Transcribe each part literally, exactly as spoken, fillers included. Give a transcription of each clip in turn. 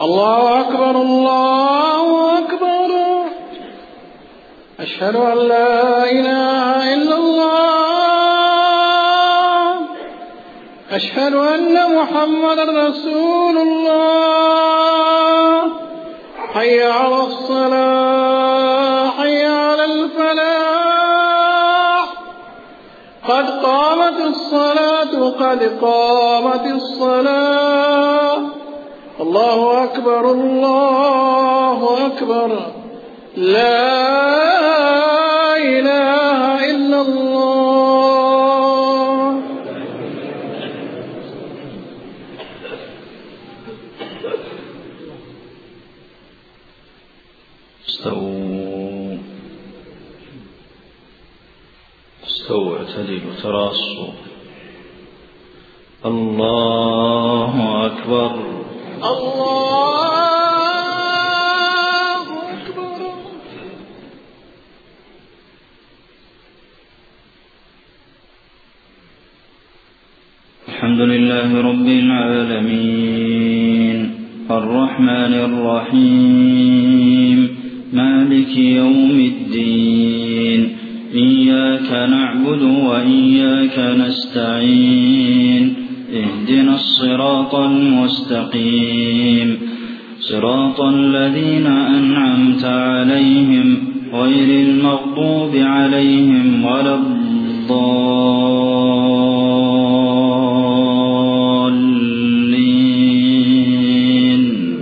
الله أكبر الله أكبر. أشهد أن لا إله إلا الله. أشهد أن محمدا رسول الله. حي على الصلاة حي على الفلاح. قد قامت الصلاة قد قامت الصلاة. الله أكبر الله أكبر. لا إله إلا الله. استووا استووا اعتدلوا تراصوا. الله أكبر الله أكبر. الحمد لله رب العالمين الرحمن الرحيم مالك يوم الدين إياك نعبد وإياك نستعين اهدنا الصراط المستقيم صراط الذين أنعمت عليهم غير المغضوب عليهم ولا الضالين.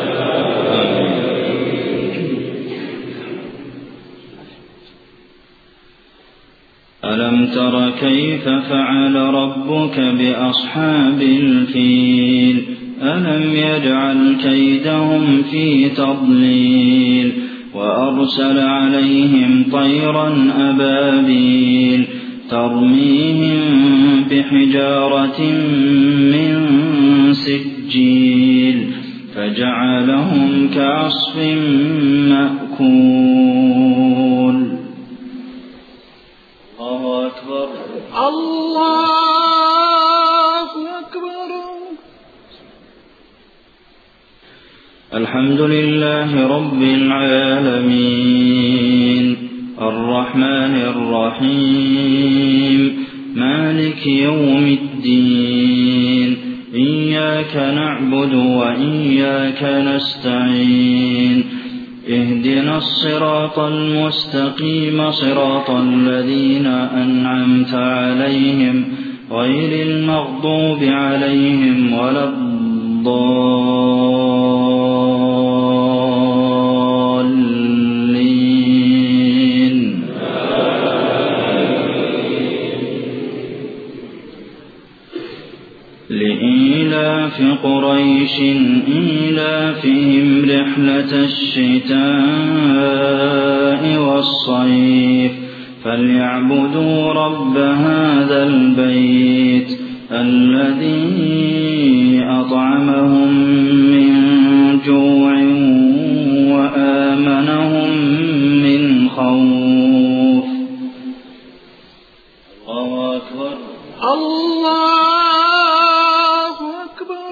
ألم تر كيف فعل ربك بأصحاب الفيل ألم يجعل كيدهم في تضليل وأرسل عليهم طيرا أبابيل ترميهم بحجارة من سجيل فجعلهم كعصف مأكول. الله أكبر الله أكبر. الحمد لله رب العالمين الرحمن الرحيم مالك يوم الدين إياك نعبد وإياك نستعين اهدنا الصراط المستقيم صراط الذين أنعمت عليهم غير المغضوب عليهم ولا الضالين. لإيلاف قريش إيلافهم رحلة الشتاء والصيف فليعبدوا رب هذا البيت الذي أطعمهم من جوع وآمنهم من خوف. الله أكبر الله أكبر.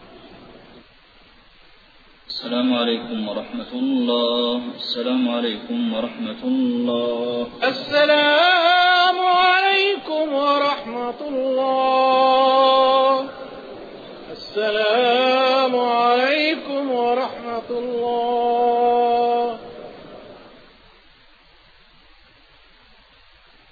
السلام عليكم ورحمة الله. السلام عليكم ورحمة الله. السلام عليكم ورحمة الله. السلام عليكم ورحمة الله.